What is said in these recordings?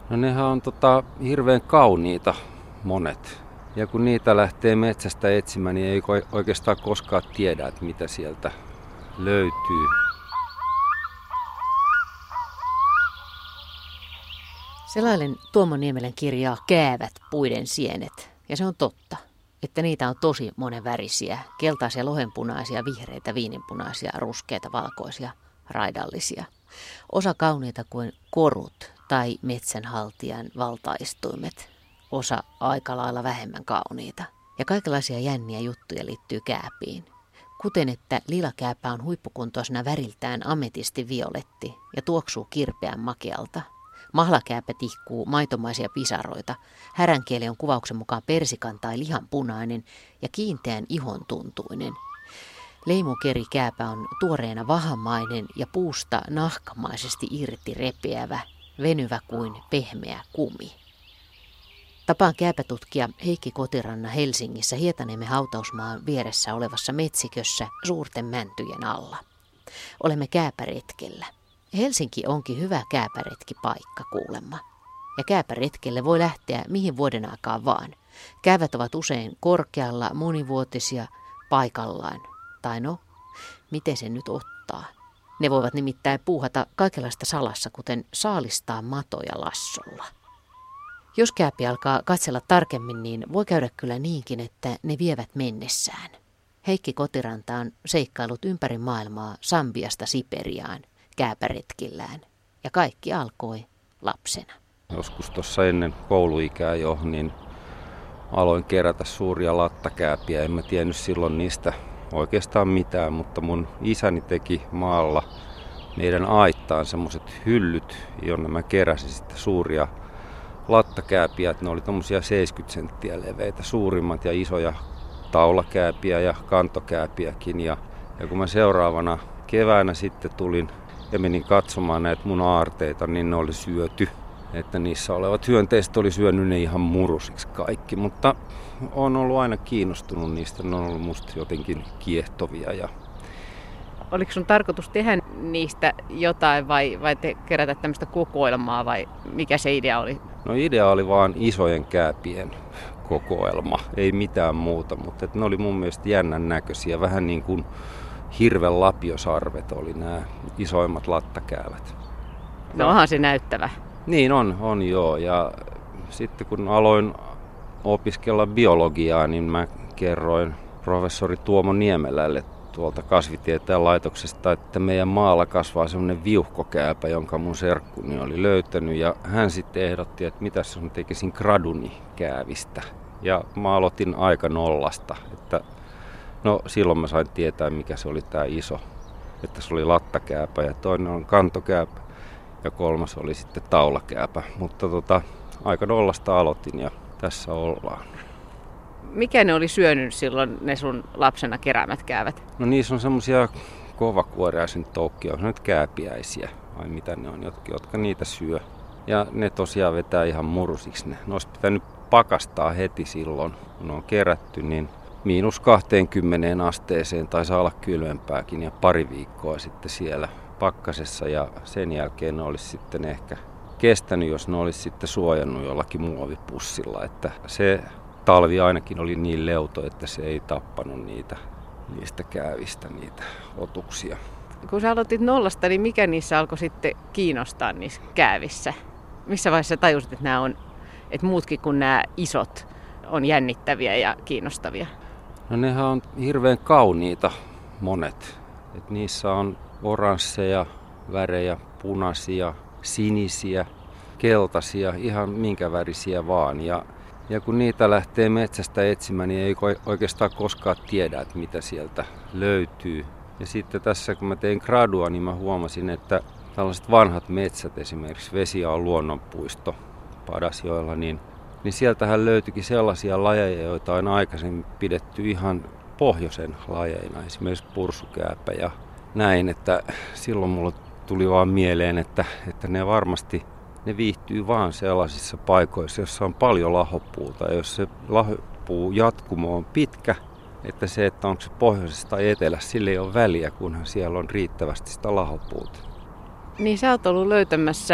No nehän on hirveän kauniita monet. Ja kun niitä lähtee metsästä etsimään, niin ei oikeastaan koskaan tiedä, että mitä sieltä löytyy. Selailen Tuomo Niemelän kirjaa Käävät puiden sienet. Ja se on totta, että niitä on tosi monenvärisiä. Keltaisia, lohenpunaisia, vihreitä, viininpunaisia, ruskeita, valkoisia, raidallisia. Osa kauniita kuin korut tai metsänhaltijan valtaistuimet. Osa aika lailla vähemmän kauniita. Ja kaikenlaisia jänniä juttuja liittyy kääpiin. Kuten että lilakääpä on huippukuntoisena väriltään ametisti-violetti ja tuoksuu kirpeän makealta. Mahlakääpä tihkuu maitomaisia pisaroita. Häränkieli on kuvauksen mukaan persikan tai lihanpunainen ja kiinteän ihon tuntuinen. Leimukerikääpä on tuoreena vahamainen ja puusta nahkamaisesti irti repeävä, venyvä kuin pehmeä kumi. Tapaan kääpätutkija Heikki Kotiranna Helsingissä Hietaniemen hautausmaan vieressä olevassa metsikössä suurten mäntyjen alla. Olemme kääpäretkellä. Helsinki onkin hyvä kääpäretkipaikka kuulemma. Ja kääpäretkelle voi lähteä mihin vuoden aikaan vaan. Käävät ovat usein korkealla, monivuotisia, paikallaan. Tai no, miten se nyt ottaa? Ne voivat nimittäin puuhata kaikenlaista salassa, kuten saalistaa matoja lassolla. Jos kääpi alkaa katsella tarkemmin, niin voi käydä kyllä niinkin, että ne vievät mennessään. Heikki Kotiranta on seikkailut ympäri maailmaa Sambiasta Siperiaan kääpäretkillään. Ja kaikki alkoi lapsena. Joskus tuossa ennen kouluikää jo, niin aloin kerätä suuria lattakääpiä. En mä tiennyt silloin niistä oikeastaan mitään, mutta mun isäni teki maalla meidän aittaan semmoiset hyllyt, jonne mä keräsin sitten suuria lattakääpiä. Ne oli tommosia 70 senttiä leveitä, suurimmat ja isoja taulakääpiä ja kantokääpiäkin. Ja kun mä seuraavana keväänä sitten tulin ja menin katsomaan näitä mun aarteita, niin ne oli syöty. Että niissä olevat hyönteiset oli syönyt ne ihan murusiksi kaikki, mutta olen ollut aina kiinnostunut niistä. Ne on ollut musta jotenkin kiehtovia. Oliko sun tarkoitus tehdä niistä jotain vai kerätä tämmöistä kokoelmaa vai mikä se idea oli? No idea oli vaan isojen kääpien kokoelma, ei mitään muuta, mutta ne oli mun mielestä jännän näköisiä. Vähän niin kuin hirven lapiosarvet oli nämä isoimmat lattakäävät. No onhan se näyttävä. Niin on joo. Ja sitten kun aloin opiskella biologiaa, niin mä kerroin professori Tuomo Niemelälle tuolta kasvitieteen laitoksesta, että meidän maalla kasvaa semmoinen viuhkokääpä, jonka mun serkkuni oli löytänyt. Ja hän sitten ehdotti, että mitäs jos mä tekisin graduni käävistä. Ja mä aloitin aika nollasta. Että no silloin mä sain tietää, mikä se oli tää iso. Että se oli lattakääpä ja toinen on kantokääpä. Ja kolmas oli sitten taulakääpä, mutta aika nollasta aloitin ja tässä ollaan. Mikä ne oli syönyt silloin ne sun lapsena keräämät käävät? No niissä on semmosia kovakuoreaisen toukkia, on nyt kääpiäisiä, vai mitä ne on, jotka niitä syö. Ja ne tosiaan vetää ihan murusiksi. Ne olisi pitänyt pakastaa heti silloin, kun ne on kerätty, niin -20 asteeseen tai saa olla kylmempääkin ja pari viikkoa sitten siellä pakkasessa ja sen jälkeen ne olisi sitten ehkä kestänyt, jos ne olisi sitten suojannut jollakin muovipussilla. Että se talvi ainakin oli niin leuto, että se ei tappanut niistä käävistä niitä otuksia. Kun sä aloitit nollasta, niin mikä niissä alkoi sitten kiinnostaa niissä käävissä? Missä vaiheessa tajusit, että muutkin kuin nämä isot on jännittäviä ja kiinnostavia? No nehän on hirveän kauniita monet. Et niissä on oransseja värejä, punaisia, sinisiä, keltaisia, ihan minkä värisiä vaan. Ja kun niitä lähtee metsästä etsimään, niin ei oikeastaan koskaan tiedä, että mitä sieltä löytyy. Ja sitten tässä, kun mä tein gradua, niin mä huomasin, että tällaiset vanhat metsät, esimerkiksi Vesiaon luonnonpuisto Padasjoella, niin sieltähän löytyikin sellaisia lajeja, joita on aikaisemmin pidetty ihan pohjoisen lajeina, esimerkiksi pursukääpä ja näin, että silloin mulle tuli vaan mieleen, että ne varmasti viihtyy vaan sellaisissa paikoissa, joissa on paljon lahopuuta. Ja jos se lahopuu jatkumo on pitkä, että se, että onko se pohjoisessa tai etelässä, sillä ei ole väliä, kunhan siellä on riittävästi sitä lahopuuta. Niin sä oot ollut löytämässä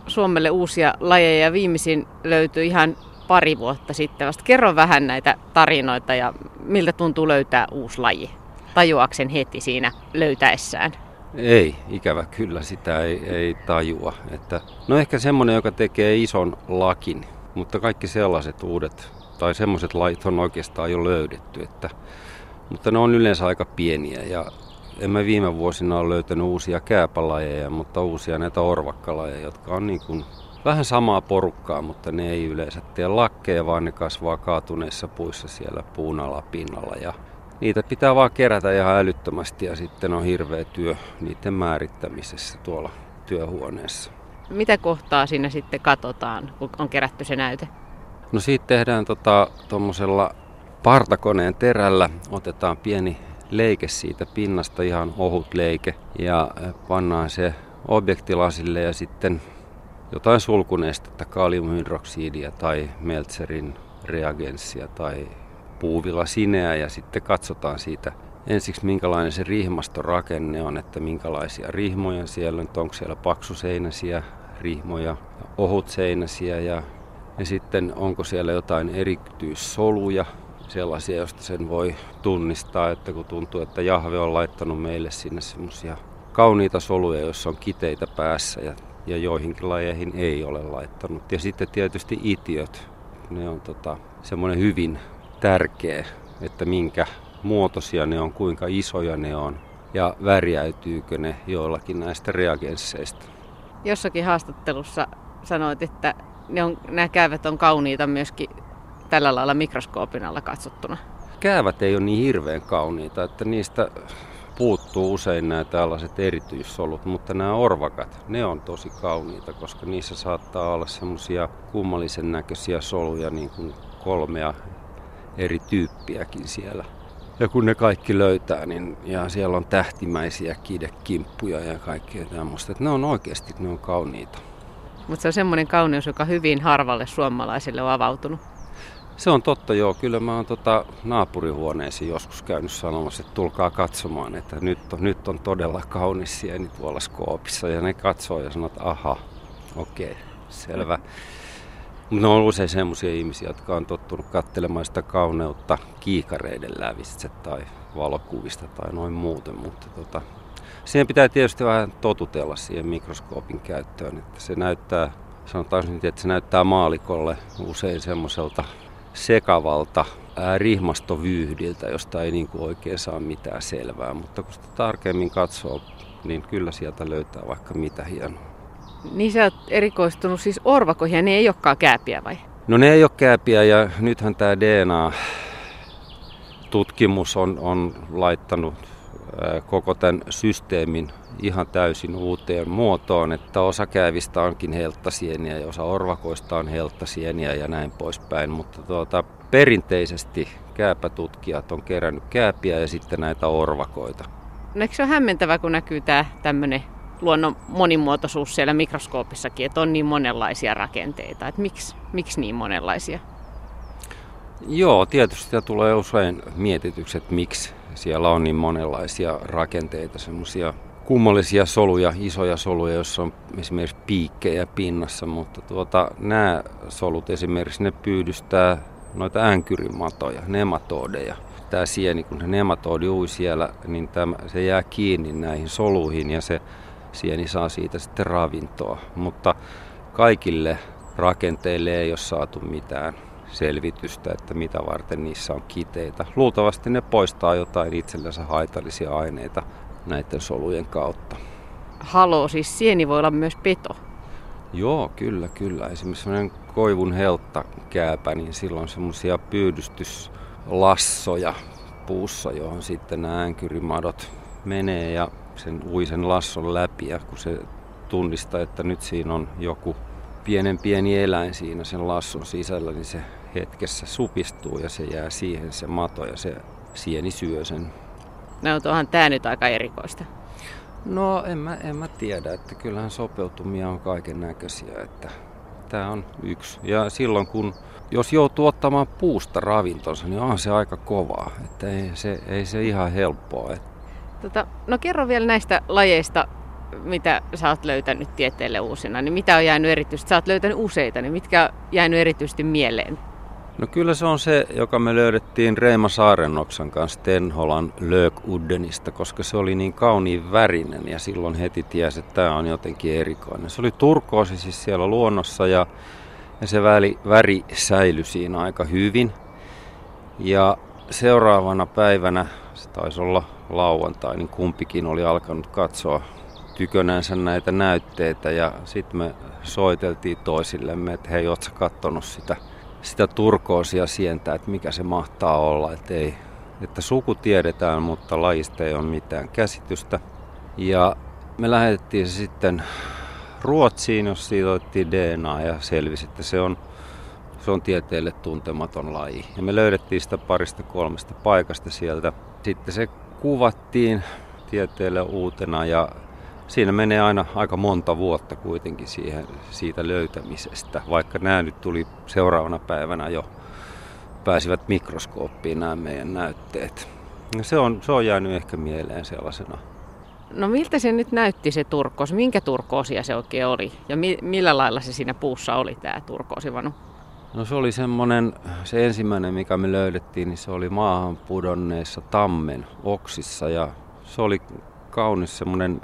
Suomelle uusia lajeja ja viimeisin löytyi ihan pari vuotta sitten vasta. Kerro vähän näitä tarinoita ja miltä tuntuu löytää uusi laji? Tajuaako sen heti siinä löytäessään? Ei, ikävä kyllä sitä ei tajua. No ehkä semmoinen, joka tekee ison lakin, mutta kaikki sellaiset uudet tai semmoiset lajit on oikeastaan jo löydetty. Mutta ne on yleensä aika pieniä ja en mä viime vuosina ole löytänyt uusia kääpälajeja, mutta uusia näitä orvakkalajeja, jotka on niin kuin vähän samaa porukkaa, mutta ne ei yleensä tee lakkeja, vaan ne kasvaa kaatuneissa puissa siellä puun alapinnalla. Ja niitä pitää vaan kerätä ihan älyttömästi ja sitten on hirveä työ niiden määrittämisessä tuolla työhuoneessa. Mitä kohtaa siinä sitten katsotaan, kun on kerätty se näyte? No siitä tehdään tuommoisella partakoneen terällä, otetaan pieni leike siitä pinnasta, ihan ohut leike, ja pannaan se objektilasille ja sitten jotain sulkunestettä, kaliumhydroksidia tai Meltzerin reagenssia tai puuvillasineä ja sitten katsotaan siitä ensiksi minkälainen se rihmastorakenne on, että minkälaisia rihmoja siellä on, onko siellä paksuseinäisiä rihmoja, ohutseinäisiä ja sitten onko siellä jotain erityissoluja, sellaisia, joista sen voi tunnistaa, että kun tuntuu, että Jahve on laittanut meille sinne semmoisia kauniita soluja, joissa on kiteitä päässä ja joihinkin lajeihin ei ole laittanut. Ja sitten tietysti itiöt, ne on semmoinen hyvin tärkeä, että minkä muotoisia ne on, kuinka isoja ne on ja värjäytyykö ne joillakin näistä reagensseista. Jossakin haastattelussa sanoit, että nämä käävät on kauniita myöskin tällä lailla mikroskoopin alla katsottuna. Käävät ei ole niin hirveän kauniita, että niistä puuttuu usein nämä tällaiset erityissolut, mutta nämä orvakat, ne on tosi kauniita, koska niissä saattaa olla semmoisia kummallisen näköisiä soluja, niin kuin 3 eri tyyppiäkin siellä. Ja kun ne kaikki löytää, niin ja siellä on tähtimäisiä kidekimppuja ja kaikkea tämmöistä, että ne on oikeasti kauniita. Mutta se on semmoinen kauneus, joka hyvin harvalle suomalaiselle on avautunut. Se on totta, joo. Kyllä mä oon naapurihuoneisiin joskus käynyt sanomassa, että tulkaa katsomaan, että nyt on todella kaunis sieni tuolla skoopissa. Ja ne katsoo ja sanoo, että aha, okei, selvä. Mutta ne on usein semmoisia ihmisiä, jotka on tottunut katselemaan sitä kauneutta kiikareiden lävitse tai valokuvista tai noin muuten. Mutta siihen pitää tietysti vähän totutella siihen mikroskoopin käyttöön, että se näyttää, sanotaan nyt, että se näyttää maalikolle usein semmoiselta sekavalta rihmastovyyhdiltä, josta ei niin kuin oikein saa mitään selvää, mutta kun sitä tarkemmin katsoo, niin kyllä sieltä löytää vaikka mitä hienoa. Niin sä oot erikoistunut siis orvakoihin ja ne ei olekaan kääpiä vai? No ne ei ole kääpiä ja nythän tämä DNA-tutkimus on laittanut koko tämän systeemin ihan täysin uuteen muotoon, että osa käävistä onkin helttasieniä ja osa orvakoista on helttasieniä ja näin poispäin, mutta perinteisesti kääpätutkijat on kerännyt kääpiä ja sitten näitä orvakoita. No eikö se ole hämmentävä, kun näkyy tämä tämmöinen luonnon monimuotoisuus siellä mikroskoopissakin, että on niin monenlaisia rakenteita, että miksi niin monenlaisia? Joo, tietysti tulee usein mietityksi, että miksi siellä on niin monenlaisia rakenteita, semmoisia kummallisia soluja, isoja soluja, joissa on esimerkiksi piikkejä pinnassa, mutta nämä solut esimerkiksi ne pyydystää noita änkyrimatoja, nematodeja. Tämä sieni, kun se nematodi ui siellä, niin se jää kiinni näihin soluihin ja se sieni saa siitä sitten ravintoa, mutta kaikille rakenteille ei ole saatu mitään selvitystä, että mitä varten niissä on kiteitä. Luultavasti ne poistaa jotain itsellensä haitallisia aineita näiden solujen kautta. Haloo, siis sieni voi olla myös peto. Joo, kyllä. Esimerkiksi sellainen koivun helttakääpä, niin silloin semmoisia pyydystyslassoja puussa, johon sitten nämä änkyrimadot menee ja sen ui sen lasson läpi. Ja kun se tunnistaa, että nyt siinä on joku pieni eläin siinä sen lasson sisällä, niin se hetkessä supistuu ja se jää siihen se mato ja se sieni syö sen. No onhan tämä nyt aika erikoista. No en mä tiedä, että kyllähän sopeutumia on kaiken näköisiä, että tämä on yksi. Ja silloin jos joutuu ottamaan puusta ravintonsa, niin on se aika kovaa, että ei se ihan helppoa. No kerro vielä näistä lajeista mitä sä oot löytänyt tieteelle uusina, niin mitä on jäänyt erityisesti? Sä oot löytänyt useita, niin mitkä on jäänyt erityisesti mieleen? No kyllä se on se, joka me löydettiin Reima Saarennoksan kanssa Tenholan Lökuddenista, koska se oli niin kauniin värinen ja silloin heti tiesi, että tämä on jotenkin erikoinen. Se oli turkoosi siis siellä luonnossa ja se väri säilyi siinä aika hyvin. Ja seuraavana päivänä, se taisi olla lauantai, niin kumpikin oli alkanut katsoa tykönänsä näitä näytteitä ja sitten me soiteltiin toisillemme, että hei, ootko sä kattonut sitä turkoosia sientä, että mikä se mahtaa olla, että suku tiedetään, mutta lajista ei ole mitään käsitystä. Ja me lähetettiin se sitten Ruotsiin, jos siitä otettiin DNA ja selvisi, että se on tieteelle tuntematon laji. Ja me löydettiin sitä 2-3 paikasta sieltä. Sitten se kuvattiin tieteelle uutena ja siinä menee aina aika monta vuotta kuitenkin siitä löytämisestä, vaikka nämä nyt tuli seuraavana päivänä jo, pääsivät mikroskooppiin nämä meidän näytteet. Ja se on jäänyt ehkä mieleen sellaisena. No miltä se nyt näytti se turkoosi? Minkä turkoosia se oikein oli? Ja millä lailla se siinä puussa oli tämä turkoosivanu? No se oli se ensimmäinen mikä me löydettiin, niin se oli maahan pudonneissa tammen oksissa ja se oli kaunis semmoinen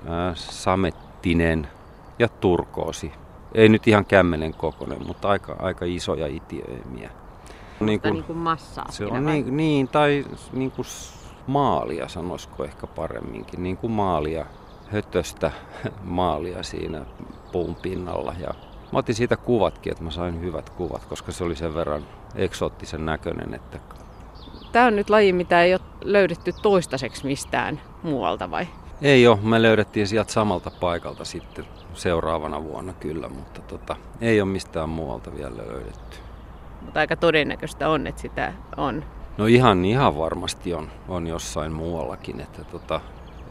samettinen ja turkoosi. Ei nyt ihan kämmenen kokoinen, mutta aika isoja itiöimiä. Niin kuin massaa. Se on tai niin kuin maalia, sanoisiko ehkä paremminkin. Niin kuin maalia, hötöstä maalia siinä puun pinnalla. Ja mä otin siitä kuvatkin, että mä sain hyvät kuvat, koska se oli sen verran eksoottisen näköinen. Että... Tämä on nyt laji, mitä ei ole löydetty toistaiseksi mistään muualta vai? Ei ole. Me löydettiin sieltä samalta paikalta sitten seuraavana vuonna kyllä, mutta ei ole mistään muualta vielä löydetty. Mutta aika todennäköistä on, että sitä on. No ihan varmasti on jossain muuallakin. Että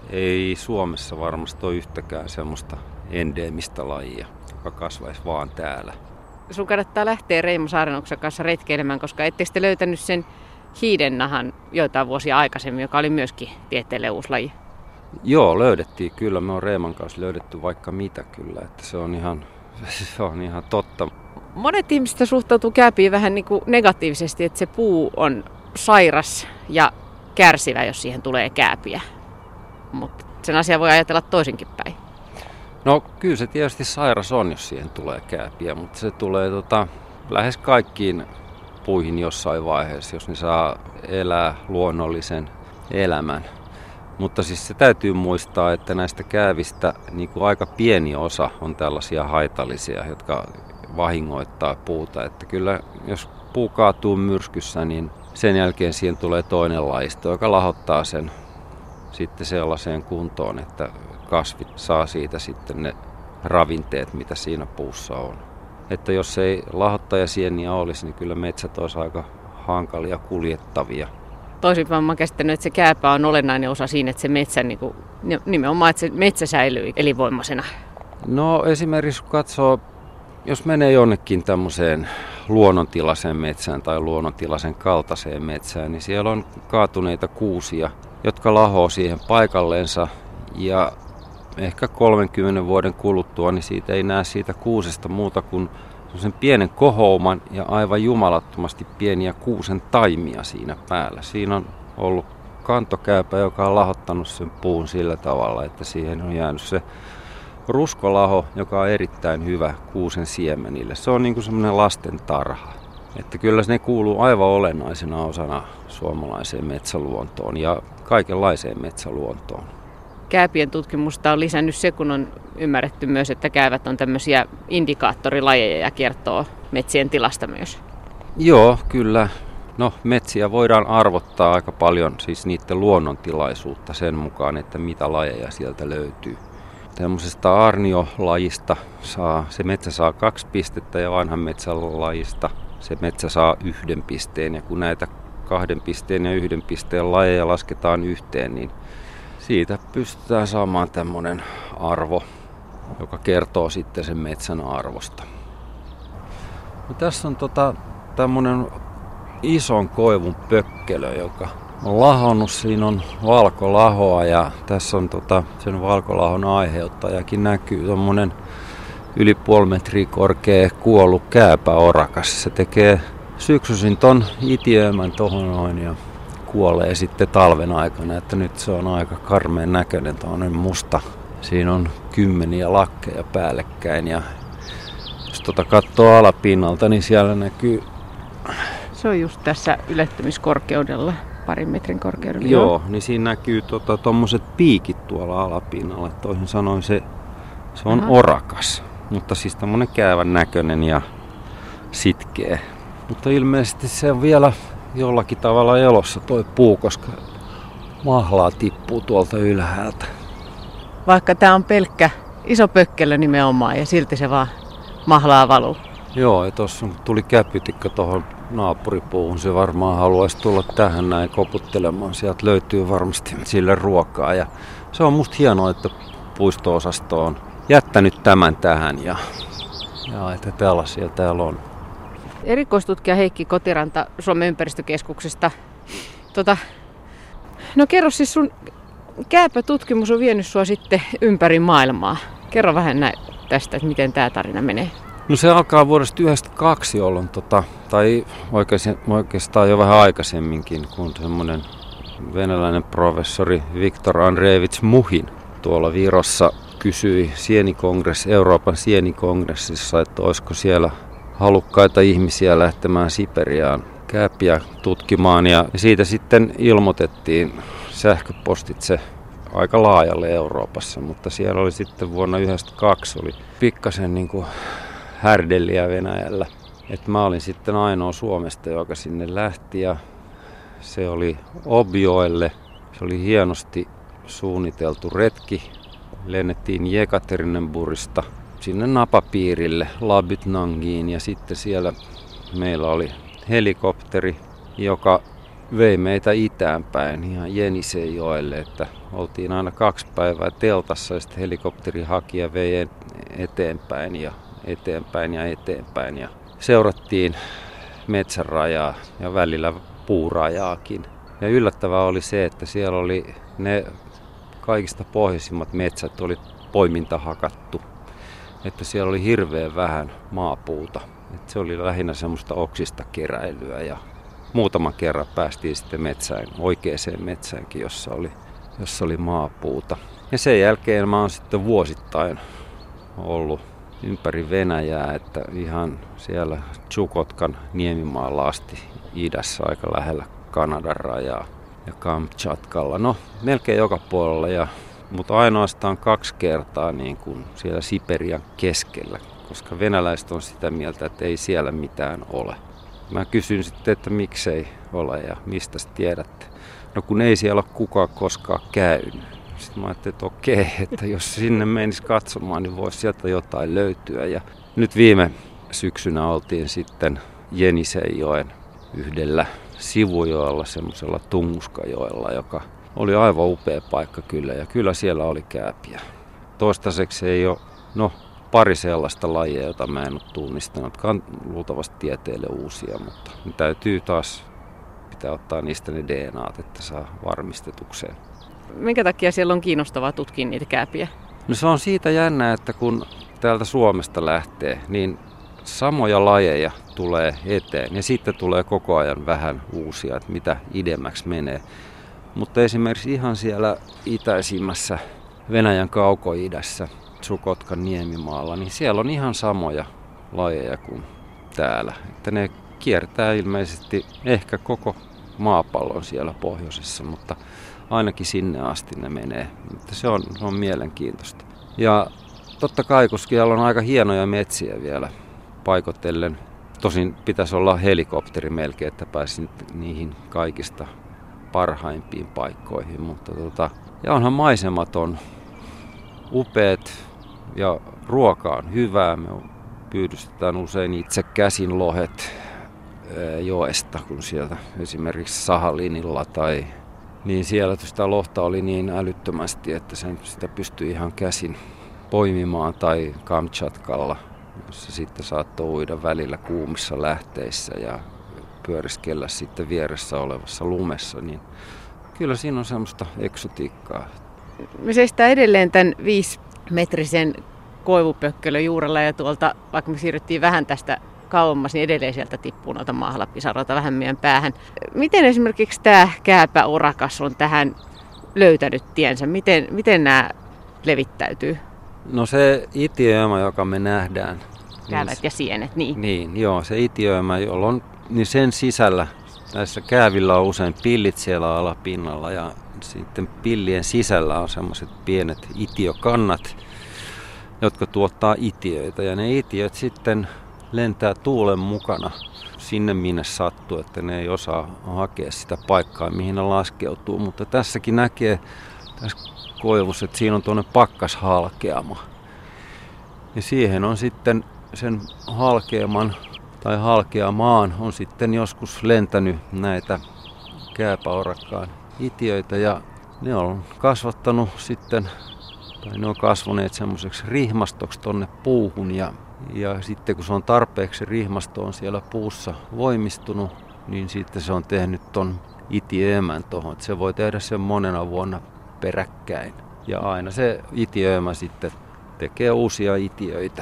ei Suomessa varmasti ole yhtäkään semmoista endeemistä lajia, joka kasvaisi vaan täällä. Sun kannattaa lähteä Reima Saarennoksen kanssa retkeilemään, koska ettekö te löytänyt sen hiidennahan joitain vuosia aikaisemmin, joka oli myöskin tieteelle uusi laji? Joo, löydettiin kyllä. Me on Reiman kanssa löydetty vaikka mitä kyllä, että se on ihan totta. Monet ihmiset suhtautuu kääpiin vähän niin kuin negatiivisesti, että se puu on sairas ja kärsivä, jos siihen tulee kääpiä. Mutta sen asian voi ajatella toisinkin päin. No kyllä se tietysti sairas on, jos siihen tulee kääpiä, mutta se tulee lähes kaikkiin puihin jossain vaiheessa, jos ne saa elää luonnollisen elämän. Mutta siis se täytyy muistaa, että näistä käävistä niin kuin aika pieni osa on tällaisia haitallisia, jotka vahingoittaa puuta. Että kyllä jos puu kaatuu myrskyssä, niin sen jälkeen siihen tulee toinen laisto, joka lahottaa sen sitten sellaiseen kuntoon, että kasvit saa siitä sitten ne ravinteet, mitä siinä puussa on. Että jos ei lahottajasieniä olisi, niin kyllä metsät olisi aika hankalia kuljettavia. Toisinpäin mä oon käsittänyt, että se kääpä on olennainen osa siinä, että se metsä, nimenomaan, että se metsä säilyy elinvoimaisena. No esimerkiksi kun katsoo, jos menee jonnekin tämmöiseen luonnontilaiseen metsään tai luonnontilaisen kaltaiseen metsään, niin siellä on kaatuneita kuusia, jotka lahoo siihen paikalleensa ja ehkä 30 vuoden kuluttua, niin siitä ei näe siitä kuusesta muuta kuin sen pienen kohouman ja aivan jumalattomasti pieniä kuusen taimia siinä päällä. Siinä on ollut kantokääpä, joka on lahottanut sen puun sillä tavalla, että siihen on jäänyt se ruskolaho, joka on erittäin hyvä kuusen siemenille. Se on niin kuin semmoinen lasten tarha. Että kyllä ne kuuluu aivan olennaisena osana suomalaiseen metsäluontoon ja kaikenlaiseen metsäluontoon. Kääpien tutkimusta on lisännyt se, kun on ymmärretty myös, että käävät on tämmöisiä indikaattorilajeja ja kertoo metsien tilasta myös. Joo, kyllä. No, metsiä voidaan arvottaa aika paljon, siis niiden luonnontilaisuutta sen mukaan, että mitä lajeja sieltä löytyy. Tämmöisestä aarniolajista se metsä saa 2 pistettä ja vanhan metsän lajista se metsä saa 1 pisteen. Ja kun näitä 2 pisteen ja 1 pisteen lajeja lasketaan yhteen, niin siitä pystytään saamaan tämmöinen arvo, joka kertoo sitten sen metsän arvosta. No, tässä on tämmöinen ison koivun pökkelö, joka on lahonnut. Siinä on valkolahoa ja tässä on sen valkolahon aiheuttajakin näkyy tommonen yli 0,5 metriä korkea kuollut kääpäorakas. Se tekee syksyisin ton itiöimän tohon noin ja kuolee sitten talven aikana, että nyt se on aika karmeen näköinen, toinen musta. Siinä on kymmeniä lakkeja päällekkäin ja jos katsoo alapinnalta, niin siellä näkyy... Se on just tässä ylettymiskorkeudella, 2 metrin korkeudella. Joo, niin siinä näkyy tommoset piikit tuolla alapinnalla. Toisin sanoen se on orakas, mutta siis tämmönen käävän näköinen ja sitkeä. Mutta ilmeisesti se on vielä jollakin tavalla elossa toi puu, koska mahlaa tippuu tuolta ylhäältä. Vaikka tää on pelkkä iso pökkelö nimenomaan ja silti se vaan mahlaa valuu. Joo, ja tuossa tuli käpytikka tuohon naapuripuuhun. Se varmaan haluaisi tulla tähän näin koputtelemaan. Sieltä löytyy varmasti sille ruokaa. Ja se on musta hienoa, että puisto-osasto on jättänyt tämän tähän ja että tällaisia täällä on. Erikoistutkija Heikki Kotiranta Suomen ympäristökeskuksesta. No kerro siis sun kääpätutkimus on vienyt sua sitten ympäri maailmaa. Kerro vähän tästä, että miten tämä tarina menee. No se alkaa vuodesta 1992, jolloin tai oikeastaan jo vähän aikaisemminkin, kun semmoinen venäläinen professori Viktor Andreevits Muhin tuolla Virossa kysyi Euroopan sienikongressissa, että olisiko siellä halukkaita ihmisiä lähtemään Siperiaan kääpiä tutkimaan. Ja siitä sitten ilmoitettiin sähköpostitse aika laajalle Euroopassa, mutta siellä oli sitten vuonna 1992 oli pikkasen niin kuin härdelliä Venäjällä. Et mä olin sitten ainoa Suomesta, joka sinne lähti ja se oli Objoelle. Se oli hienosti suunniteltu retki. Lennettiin Jekaterinburgista sinne napapiirille Labytnangiin ja sitten siellä meillä oli helikopteri, joka vei meitä itäänpäin ihan Jeniseijoelle, että oltiin aina 2 päivää teltassa ja sitten helikopteri haki ja vei eteenpäin ja eteenpäin ja eteenpäin ja seurattiin metsänrajaa ja välillä puurajaakin. Ja yllättävää oli se, että siellä oli ne kaikista pohjoisimmat metsät oli poimintahakattu, että siellä oli hirveän vähän maapuuta. Että se oli lähinnä semmoista oksista keräilyä ja muutaman kerran päästiin sitten metsään, oikeaan metsäänkin, jossa oli maapuuta. Ja sen jälkeen mä oon sitten vuosittain ollut ympäri Venäjää, että ihan siellä Tsukotkan niemimaalla asti idässä aika lähellä Kanadan rajaa ja Kamchatkalla. No melkein joka puolella, mutta ainoastaan 2 kertaa niin kuin siellä Siperian keskellä, koska venäläiset on sitä mieltä, että ei siellä mitään ole. Mä kysyn sitten, että miksei ole ja mistä tiedätte. No kun ei siellä ole kukaan koskaan käynyt. Sitten mä ajattelin, että okei, että jos sinne menisi katsomaan, niin voisi sieltä jotain löytyä. Ja nyt viime syksynä oltiin sitten Jeniseijoen yhdellä sivujoella, semmoisella Tunguskajoella, joka oli aivan upea paikka kyllä. Ja kyllä siellä oli kääpiä. Toistaiseksi ei ole, pari sellaista lajia, jota mä en ole tunnistanut, jotka on luultavasti tieteelle uusia, mutta täytyy taas pitää ottaa niistä ne DNAt, että saa varmistetukseen. Minkä takia siellä on kiinnostavaa tutkia niitä kääpiä? No se on siitä jännä, että kun täältä Suomesta lähtee, niin samoja lajeja tulee eteen ja sitten tulee koko ajan vähän uusia, että mitä idemmäksi menee. Mutta esimerkiksi ihan siellä itäisimmässä Venäjän kaukoidässä, Tsukotkan niemimaalla, niin siellä on ihan samoja lajeja kuin täällä. Että ne kiertää ilmeisesti ehkä koko maapallon siellä pohjoisessa, mutta ainakin sinne asti ne menee. Mutta se on mielenkiintoista. Ja totta kai, kun siellä on aika hienoja metsiä vielä paikotellen. Tosin pitäisi olla helikopteri melkein, että pääsin niihin kaikista parhaimpiin paikkoihin. Mutta ja onhan maisemat on upeat ja ruoka on hyvää. Me pyydystetään usein itse käsin lohet joesta, kun sieltä esimerkiksi Sahalinilla niin siellä sitä lohta oli niin älyttömästi, että sitä pystyi ihan käsin poimimaan, tai Kamchatkalla, jossa sitten saattoi uida välillä kuumissa lähteissä ja pyöriskellä sitten vieressä olevassa lumessa, niin kyllä siinä on semmoista eksotiikkaa. Me seistään edelleen tämän 5-metrisen koivupökkelön juurella ja tuolta, vaikka me siirryttiin vähän tästä kauemmas, niin edelleen sieltä tippuu noita mahlapisaroita vähän meidän päähän. Miten esimerkiksi tämä kääpäorakas on tähän löytänyt tiensä? Miten nämä levittäytyy? No se itiöimä, joka me nähdään. Käävät ja sienet, niin. Niin, joo, se itiöimä, jolloin niin sen sisällä, näissä käävillä on usein pillit siellä alapinnalla ja sitten pillien sisällä on semmoiset pienet itiökannat, jotka tuottaa itiöitä. Ja ne itiöt sitten lentää tuulen mukana sinne minne sattuu, että ne ei osaa hakea sitä paikkaa, mihin ne laskeutuu. Mutta tässäkin näkee tässä koivussa, että siinä on tuonne pakkashalkeama. Ja siihen on sitten sen halkeaman tai halkeamaan on sitten joskus lentänyt näitä kääpäorakkaan itiöitä ja ne on kasvattanut sitten, tai ne on kasvaneet semmoiseksi rihmastoksi tonne puuhun ja sitten kun se on tarpeeksi, rihmasto on siellä puussa voimistunut, niin sitten se on tehnyt ton itiöimän tuohon, että se voi tehdä sen monena vuonna peräkkäin. Ja aina se itiöimä sitten tekee uusia itiöitä.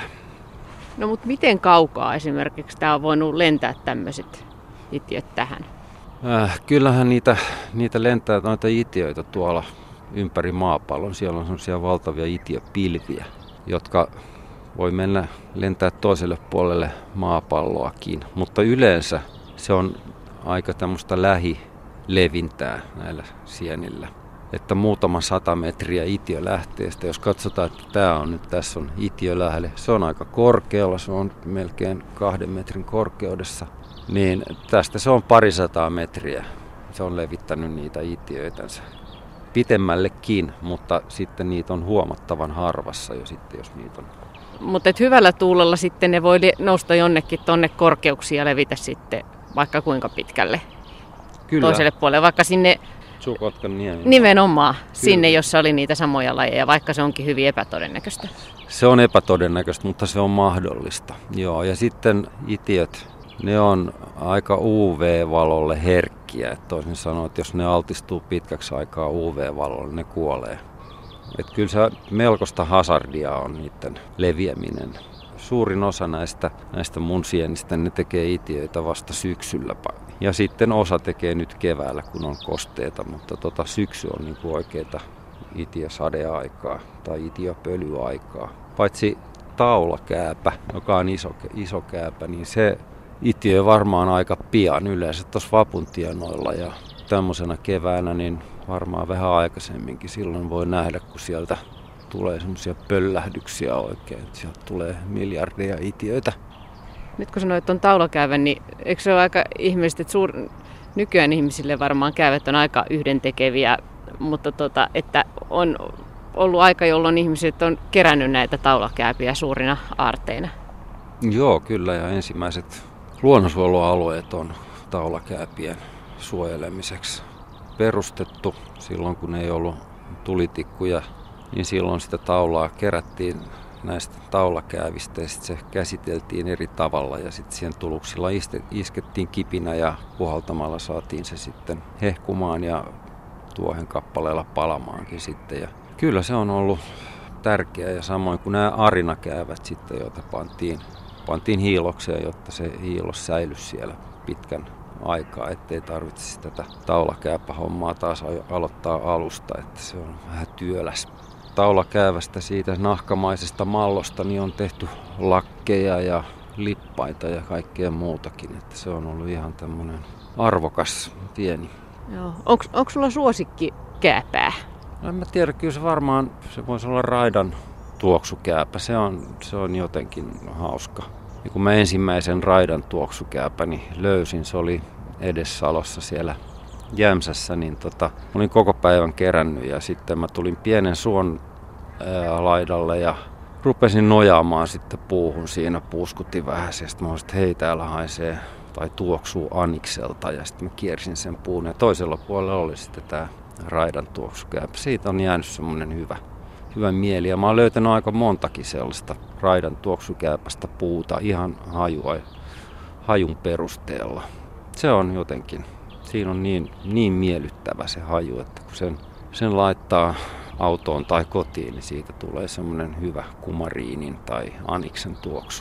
No mutta miten kaukaa esimerkiksi tämä on voinut lentää tämmöiset itiöt tähän? Kyllähän niitä lentää noita itiöitä tuolla ympäri maapallon. Siellä on sellaisia valtavia itiöpilviä, jotka voi lentää toiselle puolelle maapalloakin. Mutta yleensä se on aika tämmöistä lähilevintää näillä sienillä. Että muutama 100 metriä itiölähteestä, jos katsotaan, että tässä on itiö lähelle, se on aika korkealla, se on melkein 2 metrin korkeudessa, niin tästä se on 200 metriä. Se on levittänyt niitä itiöitänsä pitemmällekin, mutta sitten niitä on huomattavan harvassa jo sitten, jos niitä on. Mutta hyvällä tuulella sitten ne voi nousta jonnekin tonne korkeuksiin ja levitä sitten vaikka kuinka pitkälle. Kyllä. Toiselle puolelle, vaikka sinne Sukotkan niemi. Nimenomaan. Kyllä. Sinne, jossa oli niitä samoja lajeja, vaikka se onkin hyvin epätodennäköistä. Se on epätodennäköistä, mutta se on mahdollista. Joo, ja sitten itiöt, ne on aika UV-valolle herkkiä. Et toisin sanoen, että jos ne altistuu pitkäksi aikaa UV-valolle, ne kuolee. Et kyllä se melkoista hazardia on niiden leviäminen. Suurin osa näistä mun sienistä, ne tekee itiöitä vasta syksyllä. Ja sitten osa tekee nyt keväällä, kun on kosteita, mutta syksy on niin kuin oikeaa itiösadeaikaa tai itiöpölyaikaa. Paitsi taulakääpä, joka on iso kääpä, niin se itiö varmaan aika pian yleensä tuossa vapun tienoilla ja tämmöisenä keväänä niin varmaan vähän aikaisemminkin. Silloin voi nähdä, kun sieltä tulee semmoisia pöllähdyksiä oikein, että sieltä tulee miljardeja itiöitä. Nyt kun sanoit tuon taulakäävän, niin eikö se ole aika ihmeellistä, että nykyään ihmisille varmaan käävät on aika yhdentekeviä, mutta että on ollut aika, jolloin ihmiset on kerännyt näitä taulakääpiä suurina aarteina. Joo, kyllä, ja ensimmäiset luonnonsuojelualueet on taulakääpien suojelemiseksi perustettu silloin, kun ei ollut tulitikkuja, niin silloin sitä taulaa kerättiin näistä taulakäävistä ja sitten se käsiteltiin eri tavalla ja sitten siihen tuluksilla iskettiin kipinä ja puhaltamalla saatiin se sitten hehkumaan ja tuohen kappaleella palamaankin sitten. Ja kyllä se on ollut tärkeää ja samoin kuin nämä arinakäävät sitten, joita pantiin hiilokseen, jotta se hiilos säilyi siellä pitkän aikaa, ettei tarvitsisi tätä taulakääppähommaa taas aloittaa alusta, että se on vähän työläs. Taulakäävästä, siitä nahkamaisesta mallosta, niin on tehty lakkeja ja lippaita ja kaikkea muutakin. Että se on ollut ihan tämmöinen arvokas pieni. Joo. Onko sulla suosikki kääpää? No en mä tiedä, kyllä se varmaan se voisi olla raidan tuoksukääpä. Se on jotenkin hauska. Ja kun mä ensimmäisen raidan tuoksukääpäni löysin, se oli Edessalossa siellä Jämsässä, niin olin koko päivän kerännyt ja sitten mä tulin pienen suon laidalle ja rupesin nojaamaan sitten puuhun siinä, puuskutin vähän ja sitten mä olisin, että hei, täällä haisee tai tuoksuu anikselta ja sitten mä kiersin sen puun ja toisella puolella oli sitten tää raidan tuoksukääpä. Siitä on jäänyt semmoinen hyvä mieli ja mä oon löytänyt aika montakin sellaista raidan tuoksukääpästä puuta ihan hajun perusteella. Se on jotenkin, siinä on niin miellyttävä se haju, että kun sen laittaa autoon tai kotiin, niin siitä tulee semmoinen hyvä kumariinin tai aniksen tuoksu.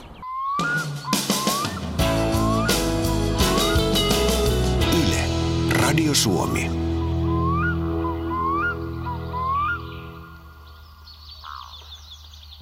Yle, Radio Suomi.